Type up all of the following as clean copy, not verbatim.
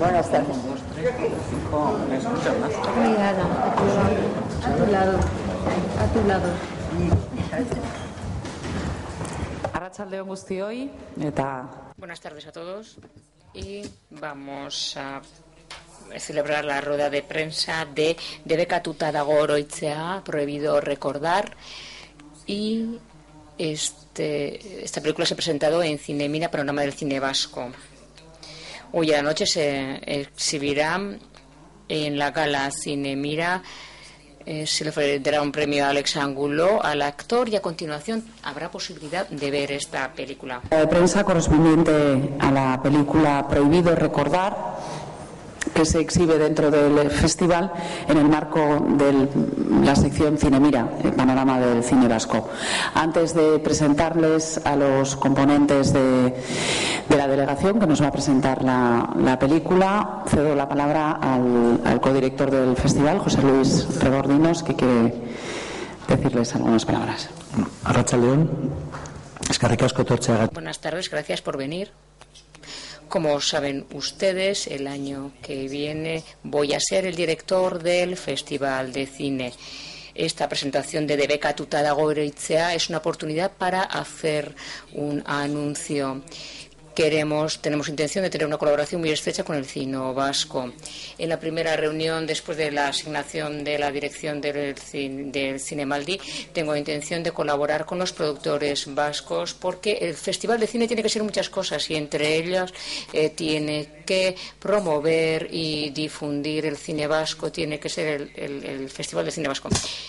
Buenas tardes. ¿Me escuchas más? A tu lado. Arratsaldeon guztioi eta buenas tardes a todos y vamos a celebrar la rueda de prensa de Debekatuta dago oroitzea, prohibido recordar, y esta película se ha presentado en Cinemira, Panorama del Cine Vasco. Hoy a la noche se exhibirá en la gala Cinemira. Se le dará un premio a Alex Angulo, al actor, y a continuación habrá posibilidad de ver esta película. La prensa correspondiente a la película Prohibido recordar, que se exhibe dentro del festival en el marco de la sección Cinemira, el Panorama del Cine Vasco. Antes de presentarles a los componentes de la delegación que nos va a presentar la película, cedo la palabra al codirector del festival, José Luis Regordinos, que quiere decirles algunas palabras. Arratsaldeon, eskerrik asko etortzea. Buenas tardes, gracias por venir. Como saben ustedes, el año que viene voy a ser el director del Festival de Cine. Esta presentación de Debekatuta dago oroitzea es una oportunidad para hacer un anuncio. Tenemos intención de tener una colaboración muy estrecha con el Cine Vasco. En la primera reunión, después de la asignación de la dirección del Cinemaldi, tengo intención de colaborar con los productores vascos, porque el Festival de Cine tiene que ser muchas cosas, y entre ellas tiene que promover y difundir el cine vasco, tiene que ser el Festival de Cine Vasco.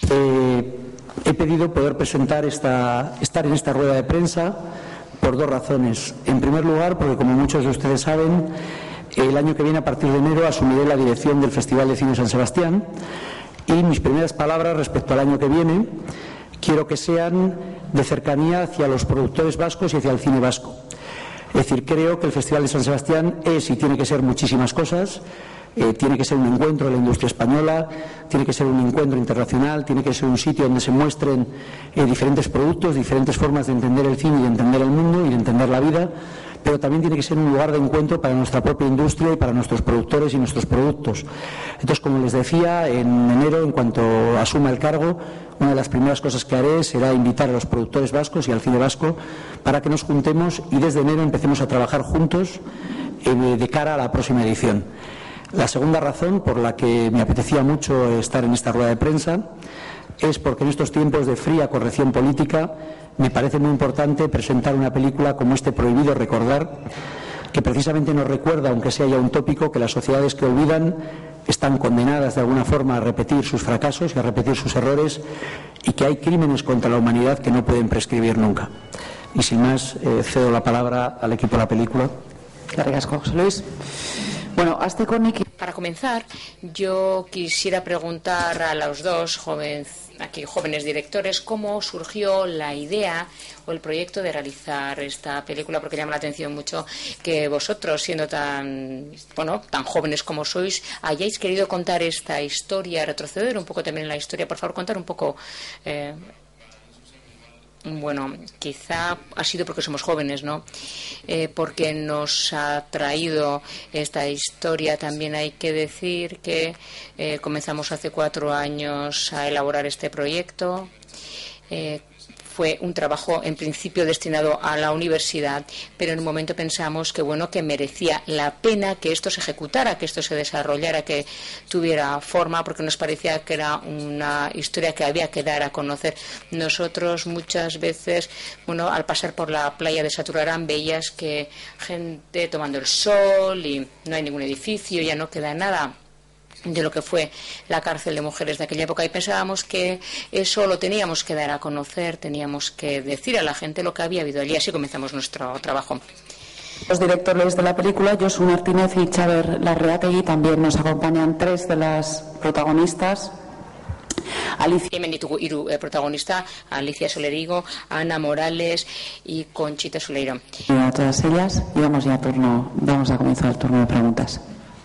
He pedido poder estar en esta rueda de prensa por dos razones. En primer lugar, porque como muchos de ustedes saben, el año que viene, a partir de enero, asumiré la dirección del Festival de Cine San Sebastián, y mis primeras palabras respecto al año que viene quiero que sean de cercanía hacia los productores vascos y hacia el cine vasco. Es decir, creo que el Festival de San Sebastián es y tiene que ser muchísimas cosas. Tiene que ser un encuentro de la industria española, tiene que ser un encuentro internacional, tiene que ser un sitio donde se muestren diferentes productos, diferentes formas de entender el cine y de entender el mundo y de entender la vida, pero también tiene que ser un lugar de encuentro para nuestra propia industria y para nuestros productores y nuestros productos. Entonces, como les decía, en enero, en cuanto asuma el cargo, una de las primeras cosas que haré será invitar a los productores vascos y al cine vasco para que nos juntemos y desde enero empecemos a trabajar juntos de cara a la próxima edición. La segunda razón por la que me apetecía mucho estar en esta rueda de prensa es porque en estos tiempos de fría corrección política me parece muy importante presentar una película como Prohibido recordar, que precisamente nos recuerda, aunque sea ya un tópico, que las sociedades que olvidan están condenadas de alguna forma a repetir sus fracasos y a repetir sus errores, y que hay crímenes contra la humanidad que no pueden prescribir nunca. Y sin más, cedo la palabra al equipo de la película. Gracias, José Luis. Bueno, para comenzar, yo quisiera preguntar a los dos jóvenes directores cómo surgió la idea o el proyecto de realizar esta película, porque llama la atención mucho que vosotros, siendo tan jóvenes como sois, hayáis querido contar esta historia, retroceder un poco también en la historia. Por favor, contar un poco. Quizá ha sido porque somos jóvenes, ¿no? Porque nos ha traído esta historia. También hay que decir que comenzamos hace 4 años a elaborar este proyecto. Fue un trabajo en principio destinado a la universidad, pero en un momento pensamos que merecía la pena que esto se ejecutara, que esto se desarrollara, que tuviera forma, porque nos parecía que era una historia que había que dar a conocer. Nosotros muchas veces, al pasar por la playa de Saturarán, veías que gente tomando el sol y no hay ningún edificio, ya no queda nada de lo que fue la cárcel de mujeres de aquella época, y pensábamos que eso lo teníamos que dar a conocer, teníamos que decir a la gente lo que había habido allí. Así comenzamos nuestro trabajo. Los directores de la película, Josu Martínez y Xaber Larreategui, también nos acompañan 3 de las protagonistas. Hemen ditugu 3 protagonista, Alicia Solerigo, Ana Morales y Conchita Soleiro. A todas ellas, y vamos a comenzar el turno de preguntas.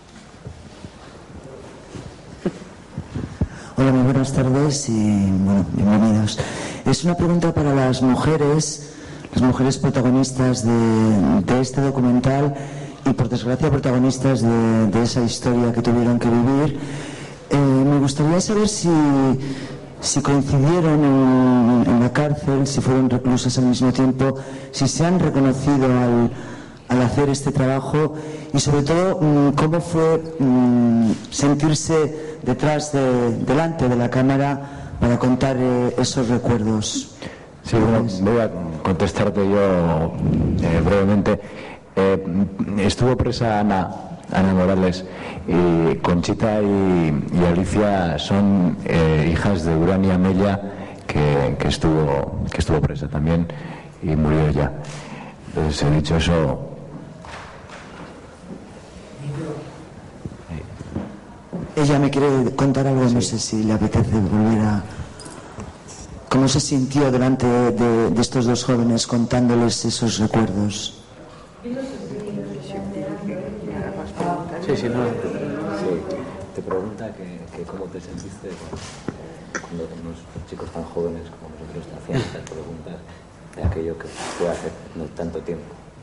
Hola, muy buenas tardes y bienvenidos. Es una pregunta para las mujeres protagonistas de este documental, y por desgracia protagonistas de esa historia que tuvieron que vivir. Me gustaría saber si coincidieron en la cárcel, si fueron reclusas al mismo tiempo, si se han reconocido al hacer este trabajo y sobre todo cómo fue sentirse delante de la cámara para contar esos recuerdos. Sí, bueno, voy a contestarte yo brevemente. Estuvo presa Ana Morales, y Conchita y Alicia son hijas de Urania Mella, que estuvo presa también y murió ya. Entonces, he dicho eso. Ella me quiere contar algo, no sé si le apetece volver a... ¿Cómo se sintió delante de estos dos jóvenes contándoles esos recuerdos? Sí, te pregunta que cómo te sentiste cuando unos chicos tan jóvenes como nosotros te hacían estas preguntas de aquello que fue hace no tanto tiempo.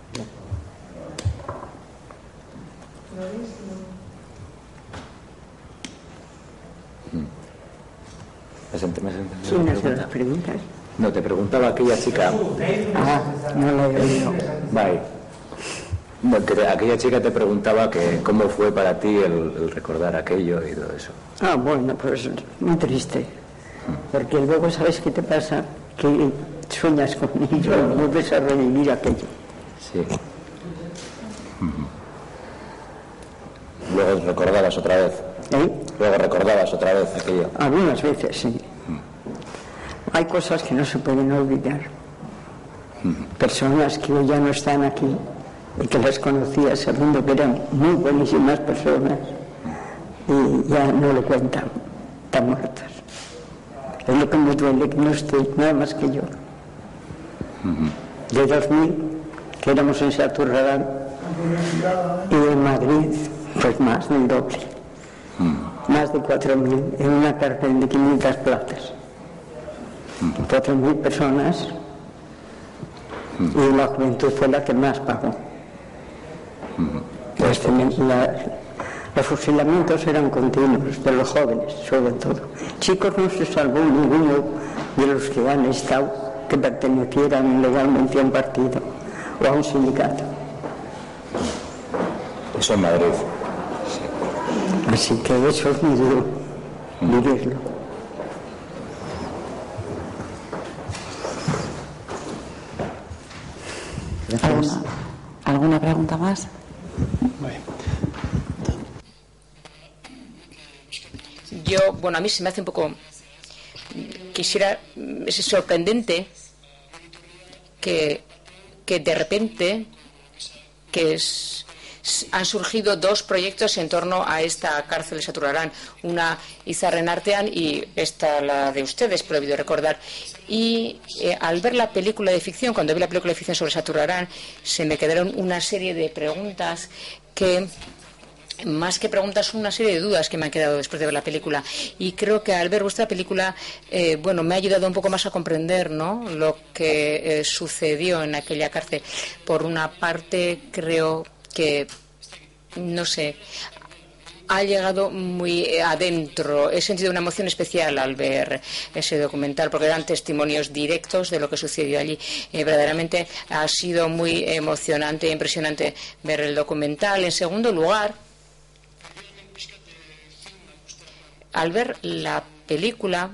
¿Quién hace las preguntas? No, te preguntaba aquella chica. No la he oído. Vale. No, aquella chica te preguntaba que cómo fue para ti el recordar aquello y todo eso. Bueno, pues muy triste. Porque luego, ¿sabes qué te pasa? Que sueñas con ello y vuelves a revivir aquello. Sí. Luego recordabas otra vez. Luego recordabas otra vez aquello. Algunas veces, sí. Hay cosas que no se pueden olvidar. Personas que ya no están aquí y que las conocía sabiendo que eran muy buenísimas personas y ya no lo cuentan, están muertas. Es lo que me duele, que no esté nada más que yo. De 2000, que éramos en Saturrarán, y en Madrid, pues más del doble. Más de 4.000 en una cárcel de 500 plazas. 4.000 personas, y la juventud fue la que más pagó. Los fusilamientos eran continuos, de los jóvenes sobre todo. Chicos no se salvó ninguno de los que han estado que pertenecieran legalmente a un partido o a un sindicato. Eso en Madrid. Así que eso es muy duro, vivirlo. ¿Alguna pregunta más? A mí se me hace un poco... Es sorprendente que de repente han surgido dos proyectos en torno a esta cárcel de Saturrarán. Una Izarren Artean y esta, la de ustedes, prohibido recordar. Y al ver la película de ficción, cuando vi la película de ficción sobre Saturrarán, se me quedaron una serie de preguntas que... Más que preguntas, son una serie de dudas que me han quedado después de ver la película. Y creo que al ver vuestra película, me ha ayudado un poco más a comprender, ¿no?, lo que sucedió en aquella cárcel. Por una parte, creo que, no sé, ha llegado muy adentro. He sentido una emoción especial al ver ese documental, porque eran testimonios directos de lo que sucedió allí. Verdaderamente ha sido muy emocionante e impresionante ver el documental. En segundo lugar, al ver la película,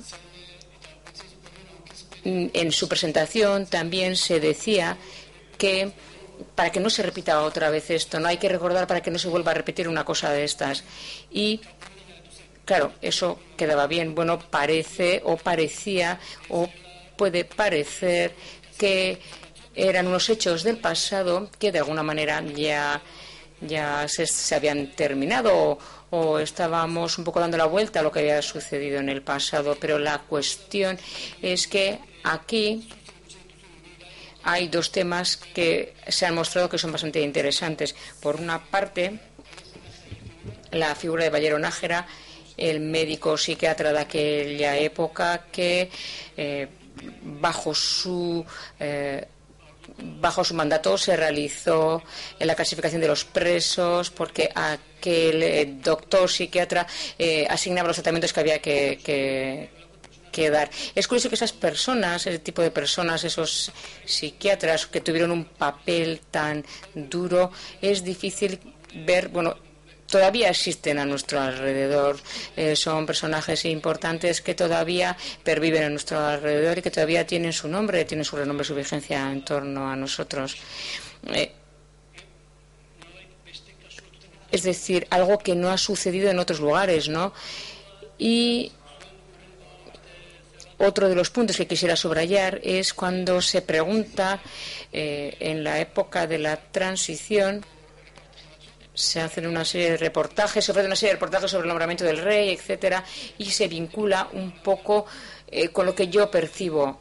en su presentación también se decía que para que no se repita otra vez esto, no hay que recordar para que no se vuelva a repetir una cosa de estas. Y claro, eso quedaba bien. Bueno, parecía o puede parecer que eran unos hechos del pasado que de alguna manera ya se habían terminado o estábamos un poco dando la vuelta a lo que había sucedido en el pasado. Pero la cuestión es que aquí hay dos temas que se han mostrado que son bastante interesantes. Por una parte, la figura de Ballero Nájera, el médico psiquiatra de aquella época que bajo su bajo su mandato se realizó la clasificación de los presos, porque aquel doctor psiquiatra asignaba los tratamientos que había que dar. Es curioso que esas personas, ese tipo de personas, esos psiquiatras que tuvieron un papel tan duro, es difícil ver, bueno, todavía existen a nuestro alrededor, son personajes importantes que todavía perviven a nuestro alrededor y que todavía tienen su nombre, tienen su renombre, su vigencia en torno a nosotros. Es decir, algo que no ha sucedido en otros lugares, ¿no? Y otro de los puntos que quisiera subrayar es cuando se pregunta, en la época de la transición, se hacen una serie de reportajes, se ofrece una serie de reportajes sobre el nombramiento del rey, etcétera, y se vincula un poco con lo que yo percibo.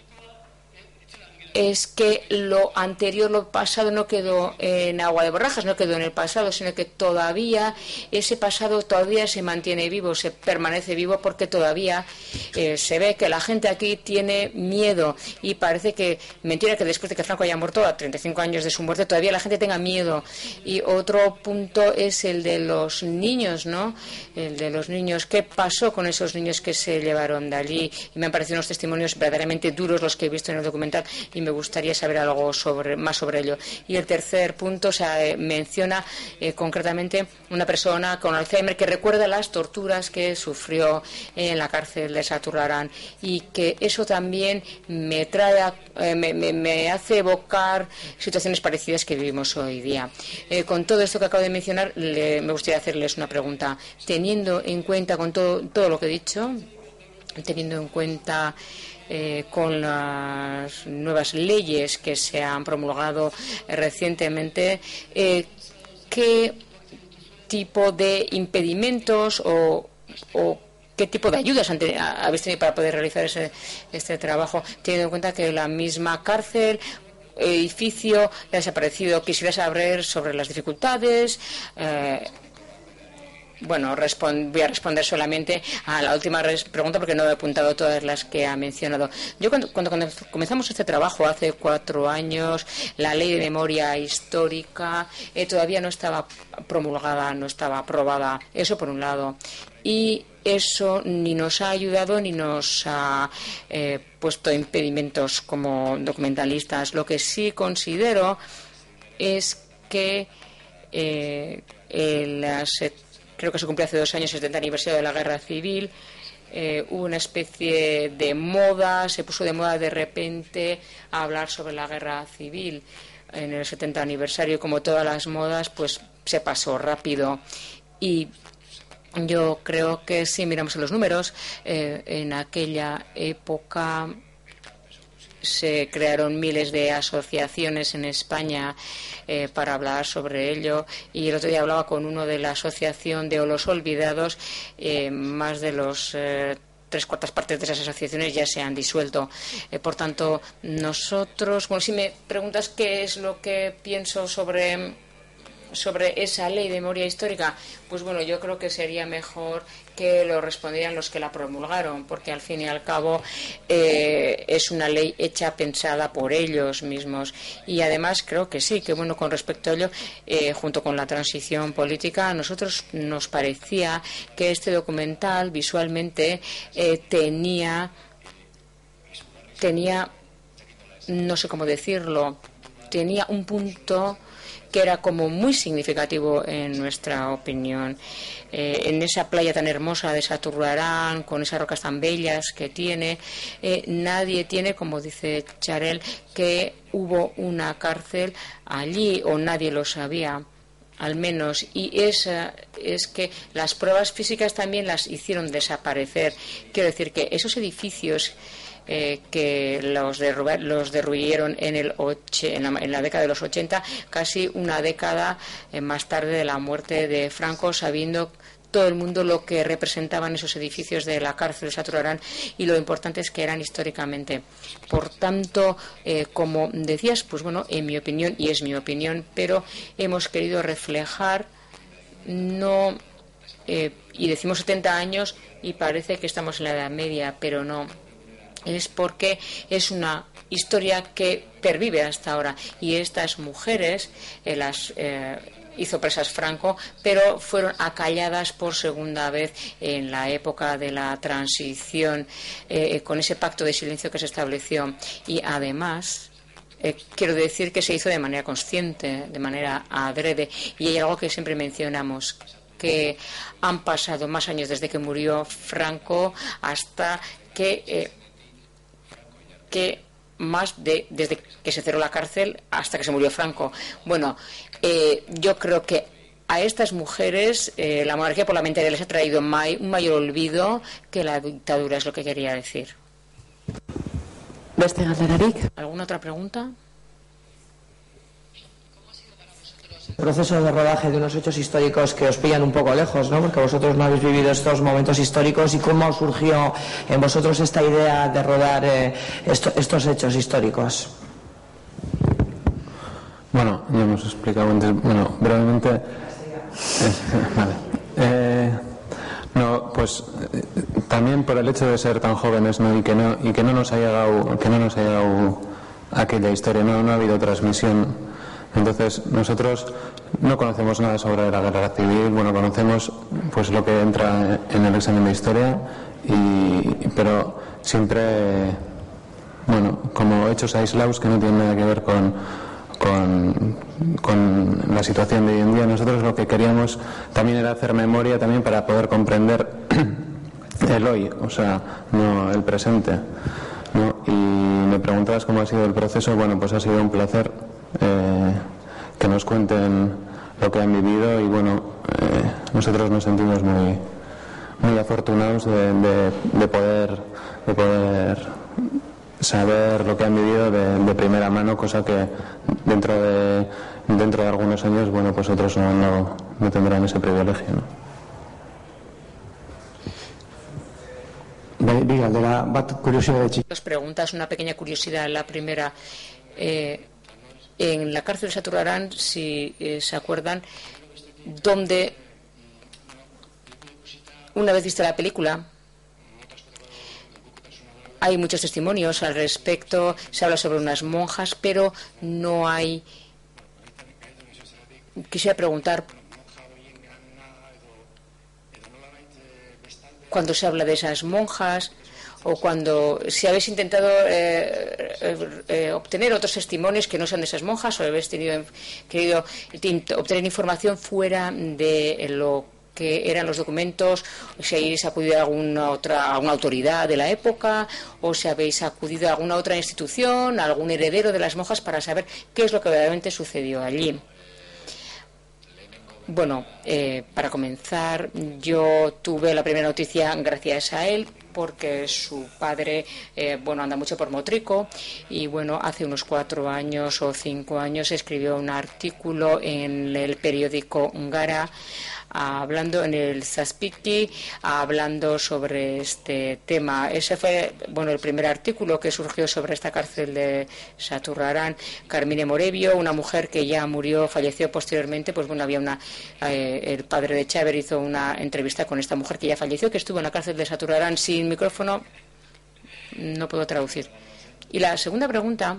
Es que lo anterior, lo pasado, no quedó en agua de borrajas, no quedó en el pasado, sino que todavía ese pasado todavía se mantiene vivo, se permanece vivo, porque todavía se ve que la gente aquí tiene miedo, y parece que mentira que después de que Franco haya muerto, a 35 años de su muerte, todavía la gente tenga miedo. Y otro punto es el de los niños, ¿no? El de los niños. ¿Qué pasó con esos niños que se llevaron de allí? Y me han parecido unos testimonios verdaderamente duros los que he visto en el documental, y me gustaría saber algo más sobre ello. Y el tercer punto, menciona concretamente una persona con Alzheimer que recuerda las torturas que sufrió en la cárcel de Saturrarán, y que eso también me hace evocar situaciones parecidas que vivimos hoy día. Con todo esto que acabo de mencionar, me gustaría hacerles una pregunta. Teniendo en cuenta, con todo lo que he dicho, teniendo en cuenta con las nuevas leyes que se han promulgado recientemente, ¿qué tipo de impedimentos o qué tipo de ayudas habéis tenido para poder realizar este trabajo, teniendo en cuenta que la misma cárcel, edificio, ha desaparecido? Quisiera saber sobre las dificultades. Bueno, voy a responder solamente a la última pregunta, porque no he apuntado todas las que ha mencionado. Yo cuando comenzamos este trabajo hace 4 años, la ley de memoria histórica todavía no estaba promulgada, no estaba aprobada. Eso por un lado. Y eso ni nos ha ayudado ni nos ha puesto impedimentos como documentalistas. Lo que sí considero es que creo que se cumplió hace 2 años el 70 aniversario de la Guerra Civil. Hubo una especie de moda, se puso de moda de repente a hablar sobre la Guerra Civil en el 70 aniversario. Como todas las modas, pues se pasó rápido. Y yo creo que si miramos los números, en aquella época se crearon miles de asociaciones en España para hablar sobre ello, y el otro día hablaba con uno de la asociación de los olvidados. Más de los 3/4 partes de esas asociaciones ya se han disuelto. Por tanto, nosotros, bueno, si me preguntas qué es lo que pienso sobre esa ley de memoria histórica, pues bueno, yo creo que sería mejor que lo respondieran los que la promulgaron, porque al fin y al cabo es una ley hecha, pensada por ellos mismos. Y además creo que sí, que bueno, con respecto a ello, junto con la transición política, a nosotros nos parecía que este documental visualmente tenía, no sé cómo decirlo, tenía un punto que era como muy significativo en nuestra opinión. En esa playa tan hermosa de Saturrarán, con esas rocas tan bellas que tiene, nadie tiene, como dice Charel, que hubo una cárcel allí, o nadie lo sabía, al menos. Y es que las pruebas físicas también las hicieron desaparecer. Quiero decir que esos edificios que los derruyeron en la década de los 80, casi una década más tarde de la muerte de Franco, sabiendo todo el mundo lo que representaban esos edificios de la cárcel de Saturrarán y lo importantes que eran históricamente. Por tanto, como decías, pues bueno, en mi opinión, y es mi opinión, pero hemos querido reflejar, y decimos 70 años y parece que estamos en la Edad Media, pero no. es porque es una historia que pervive hasta ahora, y estas mujeres las hizo presas Franco, pero fueron acalladas por segunda vez en la época de la transición, con ese pacto de silencio que se estableció. Y además quiero decir que se hizo de manera consciente, de manera adrede, y hay algo que siempre mencionamos, que han pasado más años desde que murió Franco hasta que desde que se cerró la cárcel hasta que se murió Franco. Bueno, yo creo que a estas mujeres la monarquía parlamentaria les ha traído un mayor olvido que la dictadura, es lo que quería decir. ¿Alguna otra pregunta? El proceso de rodaje de unos hechos históricos que os pillan un poco lejos, ¿no? Porque vosotros no habéis vivido estos momentos históricos. ¿Y cómo surgió en vosotros esta idea de rodar estos hechos históricos? Bueno, ya hemos explicado antes, bueno, brevemente. Vale. Pues también por el hecho de ser tan jóvenes, ¿no? y que no nos ha llegado aquella historia, no ha habido transmisión. Entonces nosotros no conocemos nada sobre la guerra civil. Bueno, conocemos pues lo que entra en el examen de historia, pero siempre, bueno, como hechos aislados que no tienen nada que ver con la situación de hoy en día. Nosotros lo que queríamos también era hacer memoria también para poder comprender el hoy, o sea, no el presente, ¿no? Y me preguntabas cómo ha sido el proceso. Bueno, pues ha sido un placer que nos cuenten lo que han vivido, y bueno, nosotros nos sentimos muy afortunados de poder saber lo que han vivido de primera mano, cosa que dentro de algunos años, bueno, pues otros no tendrán ese privilegio, ¿no? Dos preguntas, una pequeña curiosidad. La primera, en la cárcel de Saturrarán, si se acuerdan, donde una vez vista la película hay muchos testimonios al respecto, se habla sobre unas monjas, pero no hay... Quisiera preguntar, cuando se habla de esas monjas, o cuando si habéis intentado obtener otros testimonios que no sean de esas monjas, o habéis querido obtener información fuera de lo que eran los documentos, o si habéis acudido a alguna autoridad de la época, o si habéis acudido a alguna otra institución, a algún heredero de las monjas, para saber qué es lo que verdaderamente sucedió allí. Bueno, para comenzar, yo tuve la primera noticia gracias a él, porque su padre, anda mucho por Motrico, y bueno, hace unos 4 años o 5 años escribió un artículo en el periódico Gara, hablando en el Zazpiki, hablando sobre este tema. Ese fue, el primer artículo que surgió sobre esta cárcel de Saturrarán. Carmine Morebio, una mujer que ya falleció posteriormente, había el padre de Cháver hizo una entrevista con esta mujer que ya falleció, que estuvo en la cárcel de Saturrarán. Sin micrófono no puedo traducir. Y la segunda pregunta,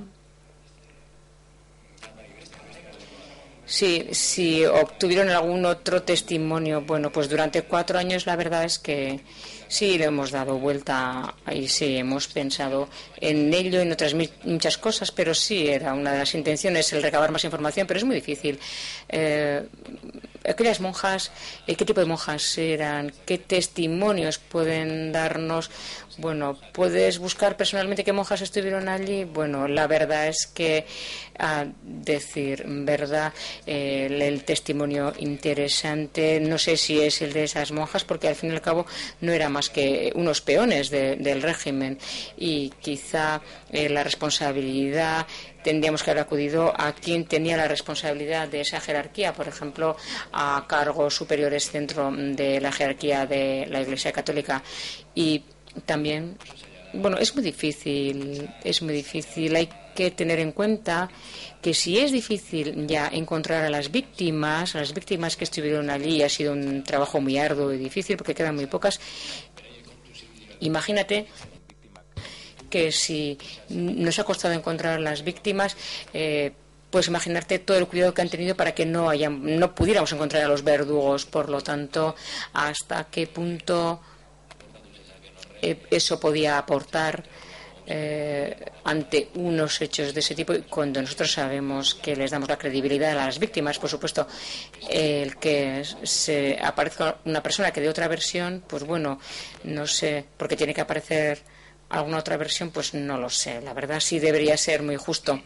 si obtuvieron algún otro testimonio. Bueno, pues durante 4 años la verdad es que sí le hemos dado vuelta y sí hemos pensado en ello, en otras muchas cosas, pero sí era una de las intenciones el recabar más información, pero es muy difícil. Aquellas monjas, ¿qué tipo de monjas eran? ¿Qué testimonios pueden darnos? Bueno, ¿puedes buscar personalmente qué monjas estuvieron allí? Bueno, la verdad es que, a decir verdad, el testimonio interesante, no sé si es el de esas monjas, porque al fin y al cabo no era más que unos peones del régimen, y quizá la responsabilidad tendríamos que haber acudido a quien tenía la responsabilidad de esa jerarquía, por ejemplo, a cargos superiores dentro de la jerarquía de la Iglesia Católica. Y también, es muy difícil, hay que tener en cuenta que si es difícil ya encontrar a las víctimas que estuvieron allí, ha sido un trabajo muy arduo y difícil porque quedan muy pocas. Imagínate que si nos ha costado encontrar a las víctimas, puedes imaginarte todo el cuidado que han tenido para que no pudiéramos encontrar a los verdugos. Por lo tanto, hasta qué punto eso podía aportar ante unos hechos de ese tipo, y cuando nosotros sabemos que les damos la credibilidad a las víctimas. Por supuesto, el que se aparezca una persona que dé otra versión, pues bueno, no sé, porque tiene que aparecer alguna otra versión, pues no lo sé. La verdad sí debería ser muy justo.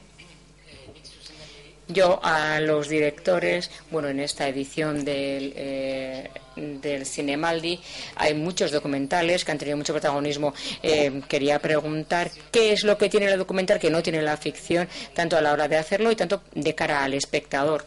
Yo a los directores, bueno, en esta edición del Cinemaldi hay muchos documentales que han tenido mucho protagonismo. Quería preguntar qué es lo que tiene el documental que no tiene la ficción, tanto a la hora de hacerlo y tanto de cara al espectador.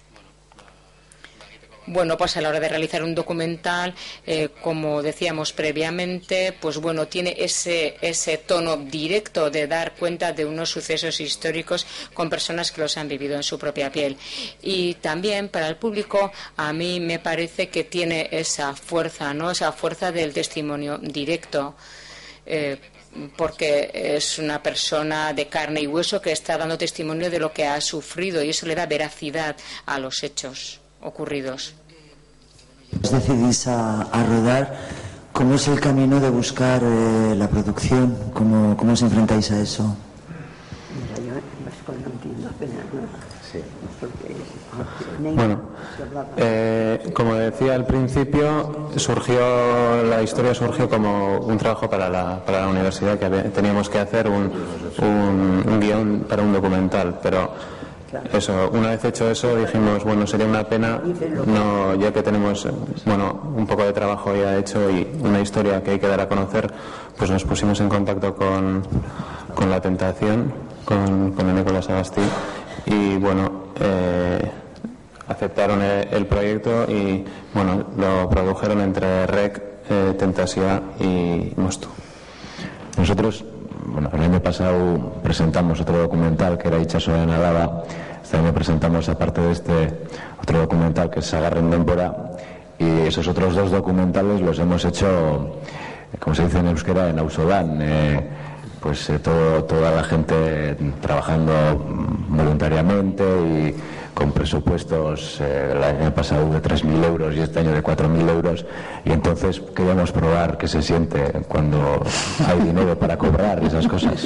Bueno, pues a la hora de realizar un documental, como decíamos previamente, pues bueno, tiene ese tono directo de dar cuenta de unos sucesos históricos con personas que los han vivido en su propia piel. Y también para el público, a mí me parece que tiene esa fuerza, ¿no? Esa fuerza del testimonio directo. Porque es una persona de carne y hueso que está dando testimonio de lo que ha sufrido, y eso le da veracidad a los hechos ocurridos. Decidís a rodar, ¿cómo es el camino de buscar la producción? ¿Cómo os enfrentáis a eso? Mira, yo vasco no entiendo apenas nada. Sí. Bueno, como decía al principio, la historia surgió como un trabajo para la universidad, que teníamos que hacer un guión para un documental, pero eso, una vez hecho eso, dijimos, bueno, sería una pena, ya que tenemos un poco de trabajo ya hecho y una historia que hay que dar a conocer, pues nos pusimos en contacto con La Tentación, con Nicolás Agastí, y bueno, aceptaron el proyecto y bueno, lo produjeron entre REC, Tentasia y Mostu. Nosotros, bueno, el año pasado presentamos otro documental que era Itxaso de Nalaba. Este año presentamos, aparte de este, otro documental que es Sagarren Denbora, y esos otros dos documentales los hemos hecho, como se dice en euskera, en auzolan. Toda la gente trabajando voluntariamente y con presupuestos el año pasado de 3.000 euros y este año de 4.000 euros, y entonces queríamos probar qué se siente cuando hay dinero para cobrar esas cosas.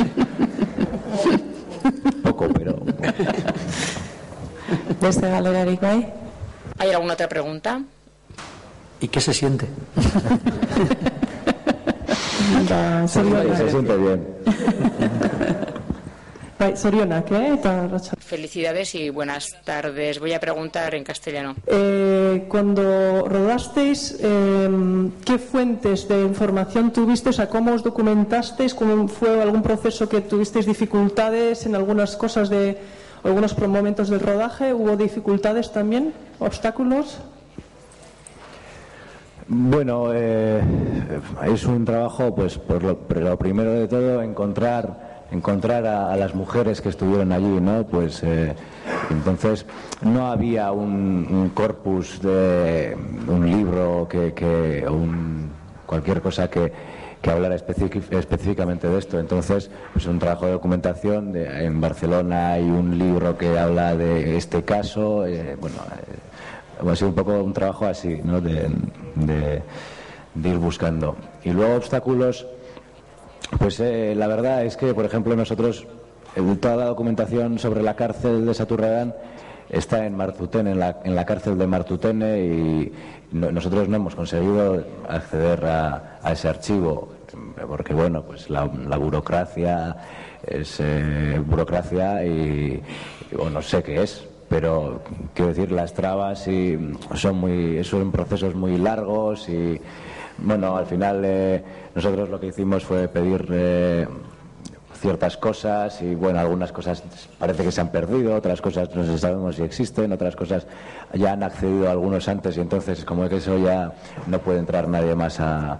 Poco, pero... ¿Desde Galerarik bai? ¿Hay alguna otra pregunta? ¿Y qué se siente? Se siente bien. Felicidades y buenas tardes. Voy a preguntar en castellano. Cuando rodasteis, ¿qué fuentes de información tuvisteis? ¿A cómo os documentasteis? ¿Cómo fue algún proceso que tuvisteis dificultades en algunas cosas de algunos momentos del rodaje? ¿Hubo dificultades también? ¿Obstáculos? Bueno, es un trabajo, pues, lo primero de todo, encontrar a las mujeres que estuvieron allí, ¿no? Pues entonces no había un corpus de un libro cualquier cosa que hablara específicamente de esto. Entonces, pues un trabajo de documentación. En Barcelona hay un libro que habla de este caso. Ha sido un poco un trabajo así, ¿no? De ir buscando. Y luego obstáculos. Pues la verdad es que, por ejemplo, nosotros, toda la documentación sobre la cárcel de Saturradán está en Martutene, en la cárcel de Martutene, y nosotros no hemos conseguido acceder a ese archivo, porque, bueno, pues la burocracia es burocracia y no sé qué es, pero quiero decir, las trabas son procesos muy largos y... Bueno, al final nosotros lo que hicimos fue pedir ciertas cosas y, bueno, algunas cosas parece que se han perdido, otras cosas no sabemos si existen, otras cosas ya han accedido algunos antes, y entonces como que eso ya no puede entrar nadie más a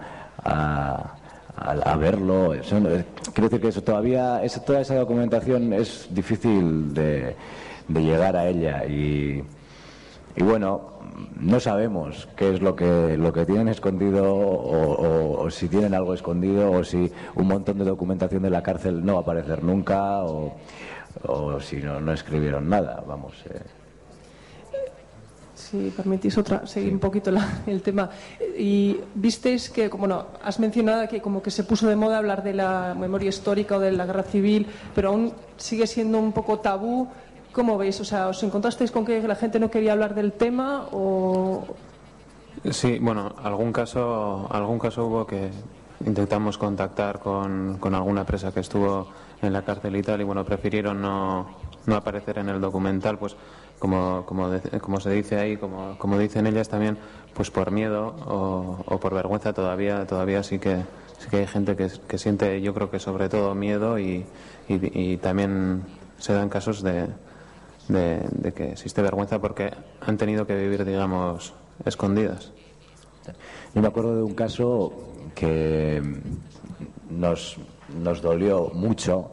verlo. Quiero decir que eso toda esa documentación es difícil de llegar a ella, y Y bueno, no sabemos qué es lo que tienen escondido o si tienen algo escondido o si un montón de documentación de la cárcel no va a aparecer nunca o si no escribieron nada, vamos. Si permitís seguir un poquito el tema. Y visteis que, como has mencionado que como que se puso de moda hablar de la memoria histórica o de la guerra civil, pero aún sigue siendo un poco tabú. ¿Cómo veis? O sea, ¿os encontrasteis con que la gente no quería hablar del tema o...? Sí, bueno, algún caso hubo que intentamos contactar con alguna presa que estuvo en la cárcel y tal, y bueno, prefirieron no aparecer en el documental, pues como se dice ahí, como dicen ellas también, pues por miedo o por vergüenza todavía sí que hay gente que siente, yo creo que sobre todo miedo y también se dan casos de que existe vergüenza porque han tenido que vivir, digamos, escondidas. Yo me acuerdo de un caso que nos dolió mucho.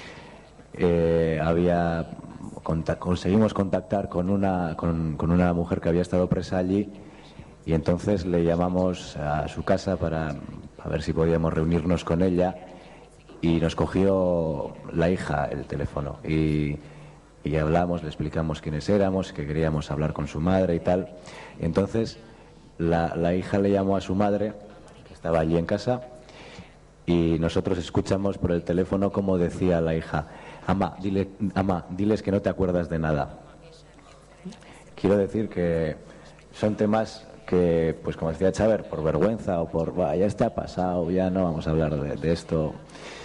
Conseguimos contactar con una mujer que había estado presa allí y entonces le llamamos a su casa para ver si podíamos reunirnos con ella y nos cogió la hija el teléfono y hablamos, le explicamos quiénes éramos, que queríamos hablar con su madre y tal. Y entonces la hija le llamó a su madre, que estaba allí en casa, y nosotros escuchamos por el teléfono cómo decía la hija: Ama, diles que no te acuerdas de nada. Quiero decir que son temas que, pues como decía Chávez, por vergüenza o por ya está pasado, ya no vamos a hablar de esto.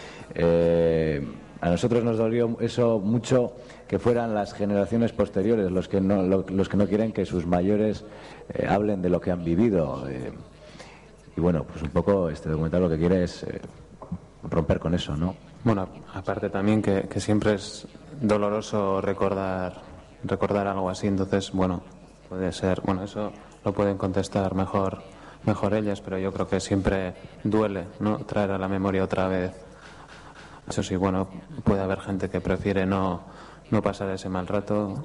A nosotros nos dolió eso mucho, que fueran las generaciones posteriores los que no quieren que sus mayores hablen de lo que han vivido. Y bueno, pues un poco este documental lo que quiere es romper con eso, ¿no? Bueno, aparte también que siempre es doloroso recordar algo así, entonces, bueno, puede ser, bueno, eso lo pueden contestar mejor ellas, pero yo creo que siempre duele, ¿no?, traer a la memoria otra vez. Eso sí, bueno, puede haber gente que prefiere no pasar ese mal rato.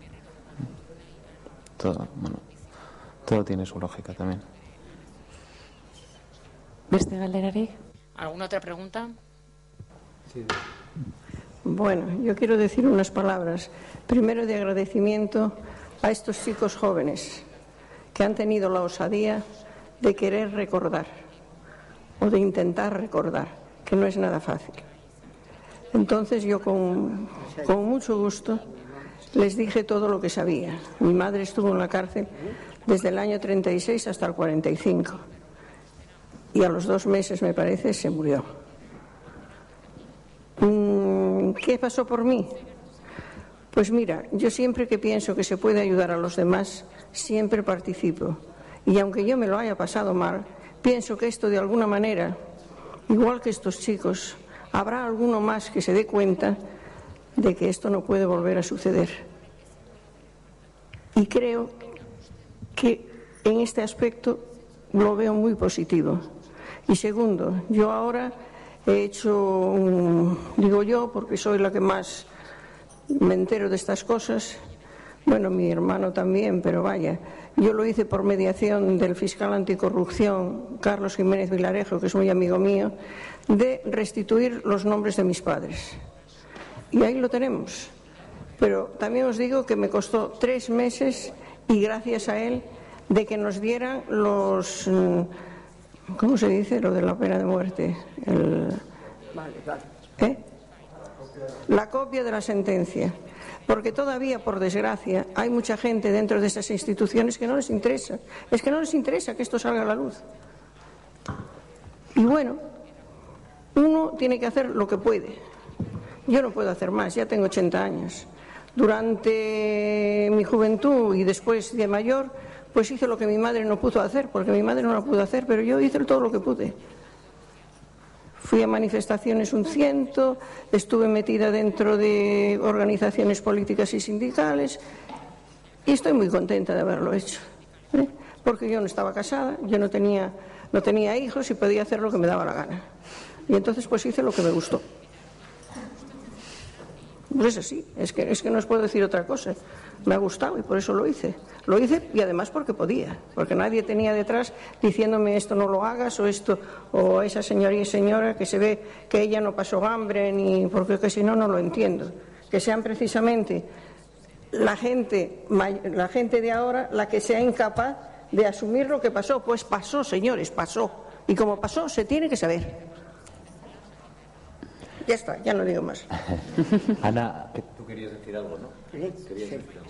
Todo tiene su lógica también. ¿Beste galderari? ¿Alguna otra pregunta? Sí. Bueno, yo quiero decir unas palabras. Primero, de agradecimiento a estos chicos jóvenes que han tenido la osadía de querer recordar o de intentar recordar, que no es nada fácil. Entonces yo con mucho gusto les dije todo lo que sabía. Mi madre estuvo en la cárcel desde el año 36 hasta el 45 y a los 2 meses, me parece, se murió. ¿Qué pasó por mí? Pues mira, yo siempre que pienso que se puede ayudar a los demás, siempre participo. Y aunque yo me lo haya pasado mal, pienso que esto de alguna manera, igual que estos chicos, habrá alguno más que se dé cuenta de que esto no puede volver a suceder. Y creo que en este aspecto lo veo muy positivo. Y segundo, yo ahora he hecho, digo yo, porque soy la que más me entero de estas cosas, bueno, mi hermano también, pero vaya, yo lo hice por mediación del fiscal anticorrupción, Carlos Jiménez Vilarejo, que es muy amigo mío, de restituir los nombres de mis padres. Y ahí lo tenemos. Pero también os digo que me costó 3 meses, y gracias a él, de que nos dieran los... ¿Cómo se dice lo de la pena de muerte? La copia de la sentencia. Porque todavía, por desgracia, hay mucha gente dentro de esas instituciones que no les interesa. Es que no les interesa que esto salga a la luz. Y bueno, uno tiene que hacer lo que puede. Yo no puedo hacer más, ya tengo 80 años. Durante mi juventud y después de mayor, pues hice lo que mi madre no pudo hacer, porque mi madre no lo pudo hacer, pero yo hice todo lo que pude. Fui a manifestaciones un 100, estuve metida dentro de organizaciones políticas y sindicales y estoy muy contenta de haberlo hecho, porque yo no estaba casada, yo no tenía hijos y podía hacer lo que me daba la gana. Y entonces pues hice lo que me gustó. Pues es así, es que no os puedo decir otra cosa. Me ha gustado y por eso lo hice. Lo hice y además porque podía, porque nadie tenía detrás diciéndome esto no lo hagas o esto, o esa señora que se ve que ella no pasó hambre, ni porque que si no, no lo entiendo. Que sean precisamente la gente de ahora la que sea incapaz de asumir lo que pasó. Pues pasó, señores, pasó. Y como pasó, se tiene que saber. Ya está, ya no digo más. Ana, tú querías decir algo, ¿no? Sí. Querías decir algo.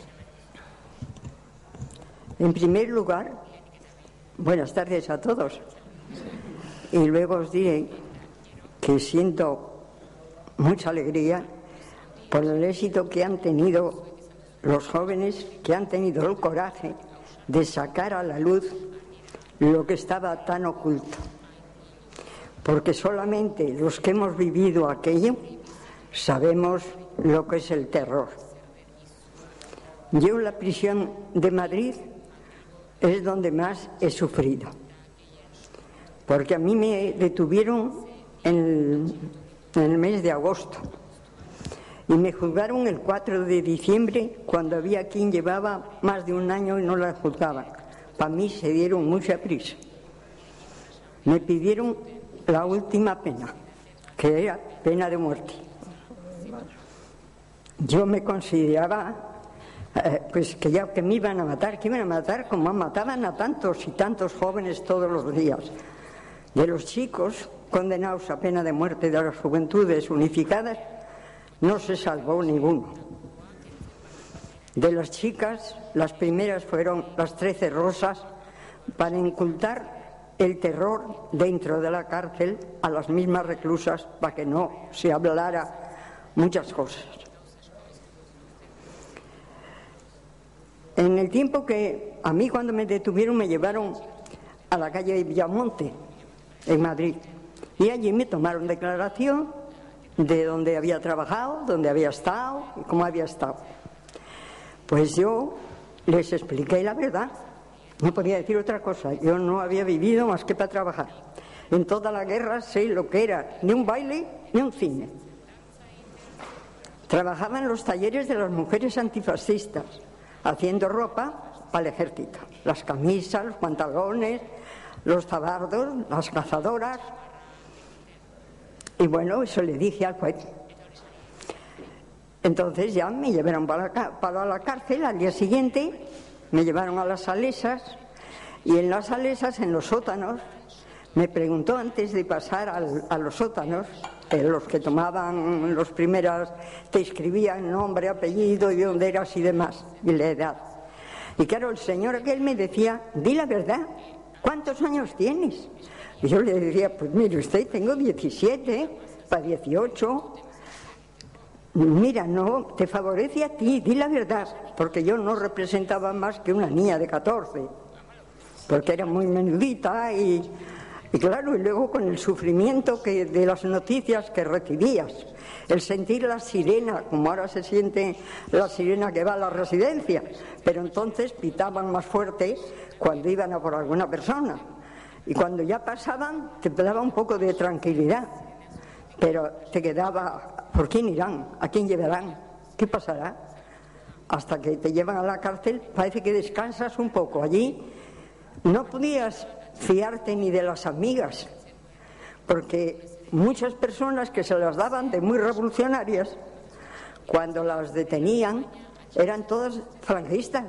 En primer lugar, buenas tardes a todos. Y luego os diré que siento mucha alegría por el éxito que han tenido los jóvenes, que han tenido el coraje de sacar a la luz lo que estaba tan oculto. Porque solamente los que hemos vivido aquello sabemos lo que es el terror. Yo en la prisión de Madrid es donde más he sufrido, porque a mí me detuvieron en el mes de agosto y me juzgaron el 4 de diciembre, cuando había quien llevaba más de un año y no la juzgaban. Para mí se dieron mucha prisa. Me pidieron la última pena, que era pena de muerte. Yo me consideraba pues que me iban a matar como mataban a tantos y tantos jóvenes todos los días. De los chicos condenados a pena de muerte de las juventudes unificadas no se salvó ninguno. De las chicas, las primeras fueron las 13 rosas, para incultar el terror dentro de la cárcel a las mismas reclusas, para que no se hablara muchas cosas. En el tiempo que a mí, cuando me detuvieron, me llevaron a la calle de Villamonte, en Madrid, y allí me tomaron declaración de dónde había trabajado, dónde había estado y cómo había estado. Pues yo les expliqué la verdad. No podía decir otra cosa. Yo no había vivido más que para trabajar. En toda la guerra sé lo que era ni un baile ni un cine. Trabajaba en los talleres de las mujeres antifascistas, haciendo ropa para el ejército. Las camisas, los pantalones, los tabardos, las cazadoras. Y bueno, eso le dije al juez. Entonces ya me llevaron para la cárcel. Al día siguiente me llevaron a las salesas, y en las salesas, en los sótanos, me preguntó antes de pasar a los sótanos, los que tomaban los primeros, te escribían nombre, apellido y dónde eras y demás, y la edad. Y claro, el señor aquel me decía, di la verdad, ¿cuántos años tienes? Y yo le decía, pues mire usted, tengo 17, para 18... Mira, no, te favorece a ti, di la verdad, porque yo no representaba más que una niña de 14, porque era muy menudita y claro, y luego con el sufrimiento de las noticias que recibías, el sentir la sirena, como ahora se siente la sirena que va a la residencia, pero entonces pitaban más fuerte cuando iban a por alguna persona, y cuando ya pasaban te daba un poco de tranquilidad, pero te quedaba... ¿Por quién irán? ¿A quién llevarán? ¿Qué pasará? Hasta que te llevan a la cárcel parece que descansas un poco. Allí no podías fiarte ni de las amigas, porque muchas personas que se las daban de muy revolucionarias, cuando las detenían, eran todas franquistas,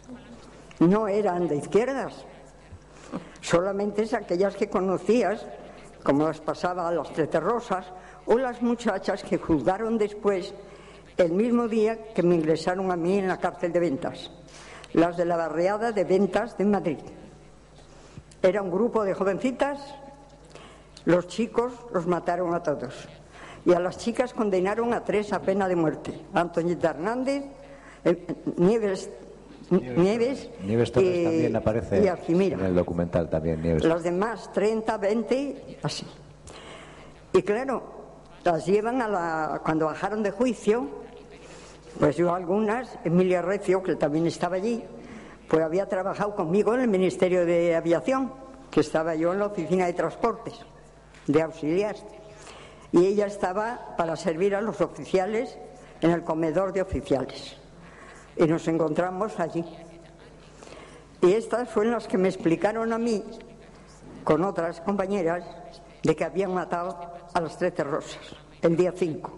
no eran de izquierdas. Solamente es aquellas que conocías, como las pasaba a las 13 rosas, o las muchachas que juzgaron después, el mismo día que me ingresaron a mí en la cárcel de Ventas, las de la barriada de Ventas de Madrid. Era un grupo de jovencitas, los chicos los mataron a todos, y a las chicas condenaron a 3 a pena de muerte: Antonieta Hernández, Nieves Torres también aparece y Alcimira. En el documental también, Nieves. Las demás 30, 20, así. Y claro, las llevan cuando bajaron de juicio, pues yo algunas, Emilia Recio, que también estaba allí, pues había trabajado conmigo en el Ministerio de Aviación, que estaba yo en la oficina de transportes, de auxiliar, y ella estaba para servir a los oficiales en el comedor de oficiales. Y nos encontramos allí. Y estas fueron las que me explicaron a mí, con otras compañeras, de que habían matado a las 13 Rosas, el día 5.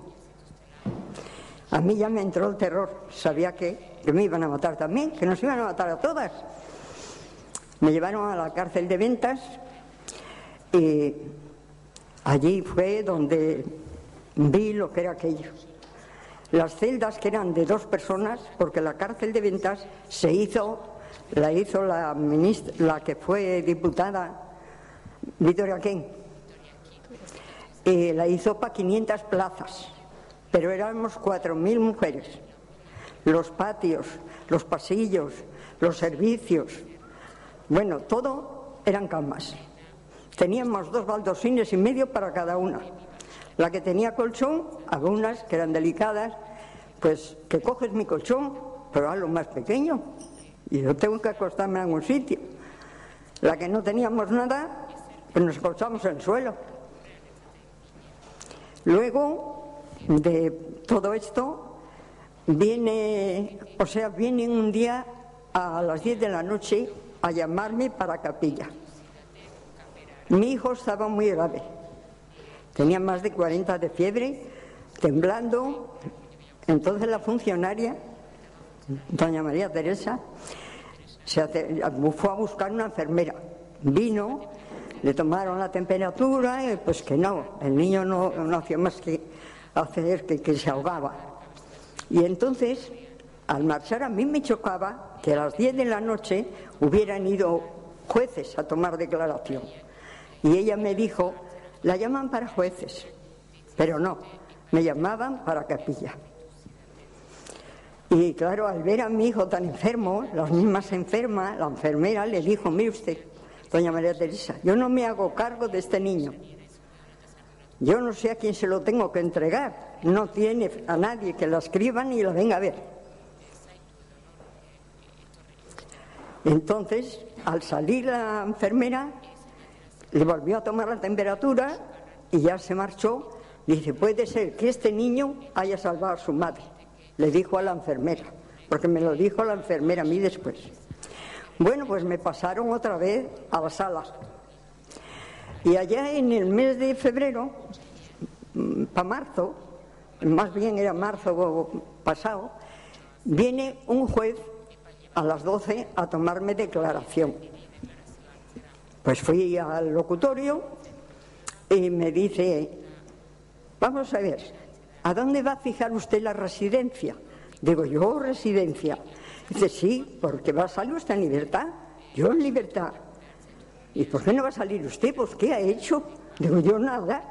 A mí ya me entró el terror, sabía que me iban a matar también, que nos iban a matar a todas. Me llevaron a la cárcel de Ventas y allí fue donde vi lo que era aquello. Las celdas que eran de 2 personas, porque la cárcel de Ventas la hizo la ministra, la que fue diputada, Victoria King, y la hizo para 500 plazas, pero éramos 4.000 mujeres. Los patios, los pasillos, los servicios, bueno, todo eran camas. Teníamos 2 baldosines y medio para cada una. La que tenía colchón, algunas que eran delicadas, pues que coges mi colchón, pero a lo más pequeño, y yo tengo que acostarme en algún sitio. La que no teníamos nada, pues nos acostamos en el suelo. Luego de todo esto, vienen un día a las 10 de la noche a llamarme para capilla. Mi hijo estaba muy grave. Tenía más de 40 de fiebre, temblando. Entonces la funcionaria, doña María Teresa, fue a buscar una enfermera. Vino, le tomaron la temperatura y pues que no, el niño no hacía más que hacer que se ahogaba. Y entonces, al marchar, a mí me chocaba que a las 10 de la noche hubieran ido jueces a tomar declaración. Y ella me dijo, la llaman para jueces, pero no, me llamaban para capilla. Y claro, al ver a mi hijo tan enfermo, las mismas enfermas, la enfermera le dijo, mire usted, doña María Teresa, yo no me hago cargo de este niño. Yo no sé a quién se lo tengo que entregar, no tiene a nadie que la escriba ni la venga a ver. Entonces, al salir la enfermera, le volvió a tomar la temperatura y ya se marchó. Dice, puede ser que este niño haya salvado a su madre. Le dijo a la enfermera, porque me lo dijo la enfermera a mí después. Bueno, pues me pasaron otra vez a la sala. Y allá en el mes de febrero, para marzo, más bien era marzo pasado, viene un juez a las 12 a tomarme declaración. Pues fui al locutorio y me dice, vamos a ver, ¿a dónde va a fijar usted la residencia? Digo, ¿yo residencia? Dice, sí, porque va a salir usted en libertad. Yo en libertad. ¿Y por qué no va a salir usted? Pues ¿qué ha hecho? Digo, yo nada.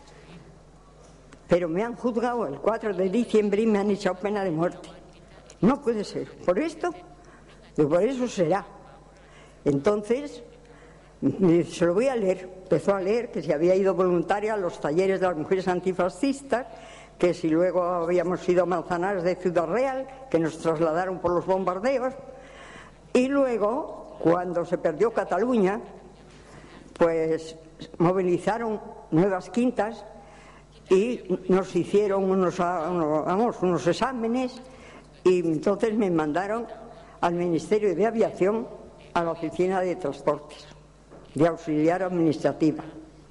Pero me han juzgado el 4 de diciembre y me han echado pena de muerte. No puede ser. ¿Por esto? Digo, por eso será. Entonces, se lo voy a leer. Empezó a leer que si había ido voluntaria a los talleres de las mujeres antifascistas, que si luego habíamos ido a Manzanares de Ciudad Real, que nos trasladaron por los bombardeos, y luego, cuando se perdió Cataluña, pues movilizaron Nuevas Quintas y nos hicieron unos exámenes, y entonces me mandaron al Ministerio de Aviación, a la Oficina de Transportes, de auxiliar administrativa.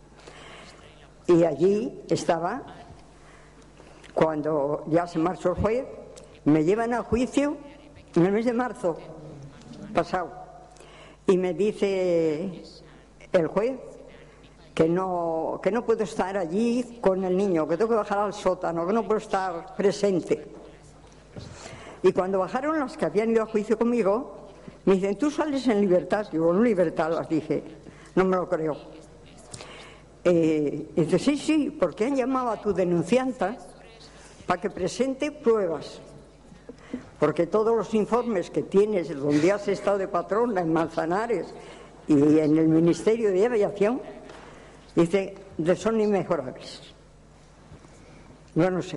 Y allí estaba, cuando ya se marchó el juez, me llevan a juicio en el mes de marzo pasado, y me dice el juez que no puedo estar allí con el niño, que tengo que bajar al sótano, que no puedo estar presente. Y cuando bajaron las que habían ido a juicio conmigo, me dicen, ¿tú sales en libertad? Digo, en libertad, las dije, no me lo creo. Y dice, sí, porque han llamado a tu denuncianta para que presente pruebas. Porque todos los informes que tienes, donde has estado de patrona en Manzanares y en el Ministerio de Aviación, dice, son inmejorables. Yo no sé.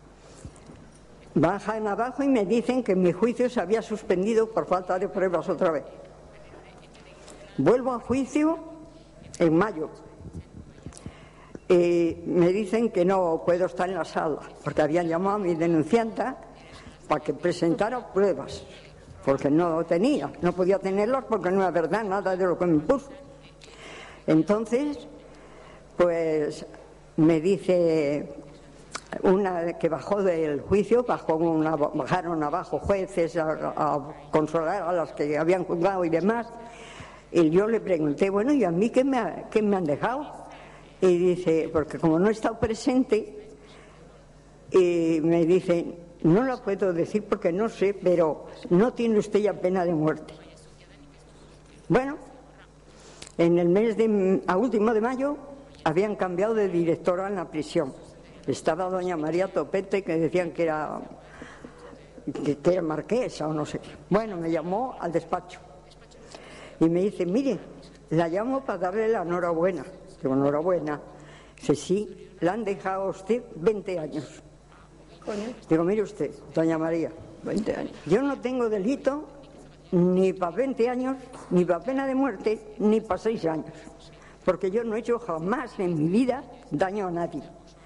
Bajan abajo y me dicen que mi juicio se había suspendido por falta de pruebas otra vez. Vuelvo a juicio en mayo. Y me dicen que no puedo estar en la sala, porque habían llamado a mi denuncianta para que presentara pruebas, porque no podía tenerlas porque no era verdad nada de lo que me puso. Entonces, pues me dice una que bajó del juicio, bajaron abajo jueces a consolar a las que habían juzgado y demás, y yo le pregunté, bueno, ¿y a mí qué me han dejado? Y dice, porque como no he estado presente, y me dice, no la puedo decir porque no sé, pero no tiene usted ya pena de muerte. Bueno, en el mes a último de mayo habían cambiado de directora en la prisión. Estaba doña María Topete, que decían que era marquesa o no sé qué. Bueno, me llamó al despacho y me dice, mire, la llamo para darle la enhorabuena. Digo, enhorabuena. Dice, sí, la han dejado a usted 20 años. Digo, mire usted, doña María, 20 años. Yo no tengo delito ni para 20 años, ni para pena de muerte, ni para 6 años. Porque yo no he hecho jamás en mi vida daño a nadie.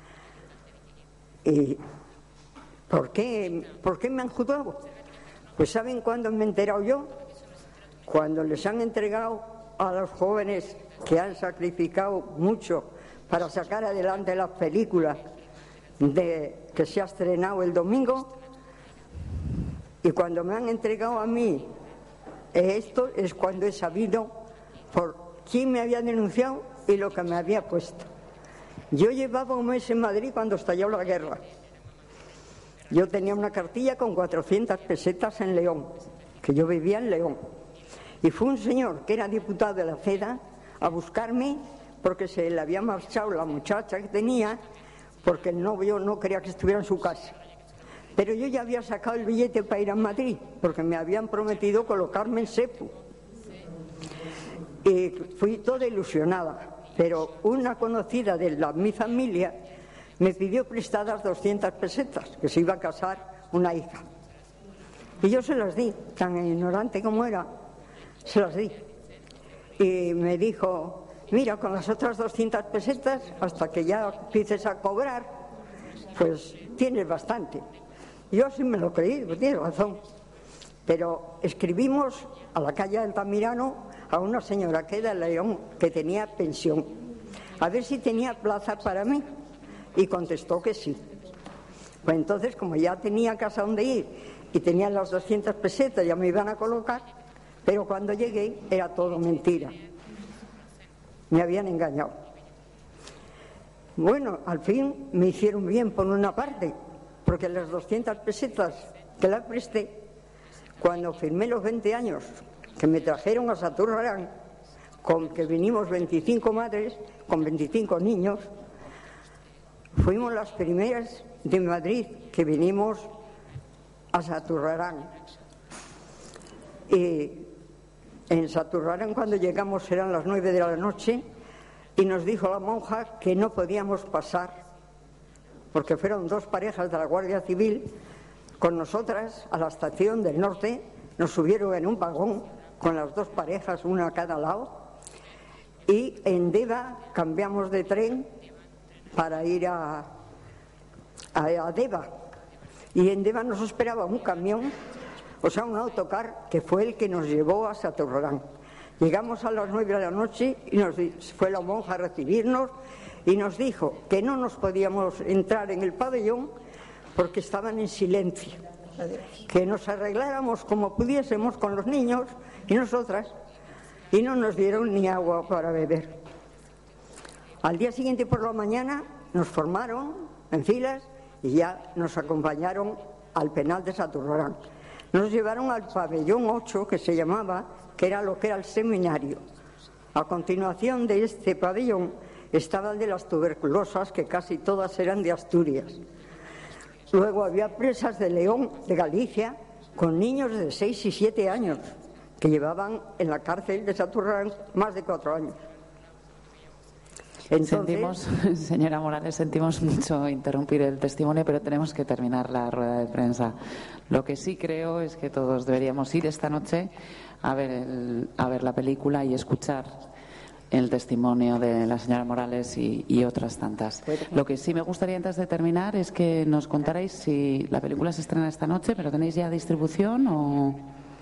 ¿Por qué me han juzgado? Pues ¿saben cuándo me he enterado yo? Cuando les han entregado a los jóvenes que han sacrificado mucho para sacar adelante las películas que se ha estrenado el domingo, y cuando me han entregado a mí esto es cuando he sabido por quién me había denunciado y lo que me había puesto. Yo llevaba un mes en Madrid cuando estalló la guerra. Yo tenía una cartilla con 400 pesetas en León, que yo vivía en León, y fue un señor que era diputado de la CEDA a buscarme porque se le había marchado la muchacha que tenía, porque el novio no quería que estuviera en su casa. Pero yo ya había sacado el billete para ir a Madrid, porque me habían prometido colocarme en Sepu. Y fui toda ilusionada, pero una conocida de mi familia me pidió prestadas 200 pesetas, que se iba a casar una hija. Y yo se las di, tan ignorante como era, se las di. Y me dijo, mira, con las otras 200 pesetas, hasta que ya empieces a cobrar, pues tienes bastante. Yo sí me lo creí, pues tienes razón. Pero escribimos a la calle Altamirano a una señora que era de León, que tenía pensión, a ver si tenía plaza para mí, y contestó que sí. Pues entonces, como ya tenía casa donde ir y tenía las 200 pesetas, ya me iban a colocar, pero cuando llegué era todo mentira. Me habían engañado. Bueno, al fin me hicieron bien por una parte, porque las 200 pesetas que las presté, cuando firmé los 20 años, que me trajeron a Saturrarán, con que vinimos 25 madres, con 25 niños, fuimos las primeras de Madrid que vinimos a Saturrarán. Y en Saturrarán, cuando llegamos, eran las 9 de la noche, y nos dijo la monja que no podíamos pasar, porque fueron 2 parejas de la Guardia Civil con nosotras a la estación del norte. Nos subieron en un vagón con las 2 parejas, una a cada lado, y en Deva cambiamos de tren para ir a Deva, y en Deva nos esperaba un camión, o sea, un autocar, que fue el que nos llevó a Saturrarán. Llegamos a las 9 de la noche y fue la monja a recibirnos y nos dijo que no nos podíamos entrar en el pabellón porque estaban en silencio, que nos arregláramos como pudiésemos con los niños y nosotras, y no nos dieron ni agua para beber. Al día siguiente por la mañana nos formaron en filas y ya nos acompañaron al penal de Saturrarán. Nos llevaron al pabellón 8, que se llamaba, que era lo que era el seminario. A continuación de este pabellón estaba el de las tuberculosas, que casi todas eran de Asturias. Luego había presas de León, de Galicia, con niños de 6 y 7 años, que llevaban en la cárcel de Saturrarán más de 4 años. Entonces, señora Morales, sentimos mucho interrumpir el testimonio, pero tenemos que terminar la rueda de prensa. Lo que sí creo es que todos deberíamos ir esta noche a ver la película y escuchar el testimonio de la señora Morales y otras tantas. Lo que sí me gustaría antes de terminar es que nos contarais si la película se estrena esta noche, pero ¿tenéis ya distribución o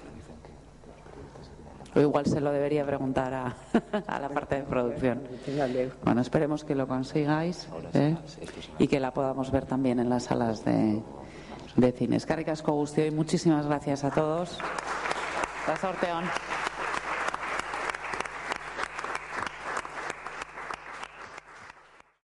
igual se lo debería preguntar a la parte de producción? Bueno, esperemos que lo consigáis y que la podamos ver también en las salas de cine. Eskerrik asko guztioi, muchísimas gracias a todos. La sorteón.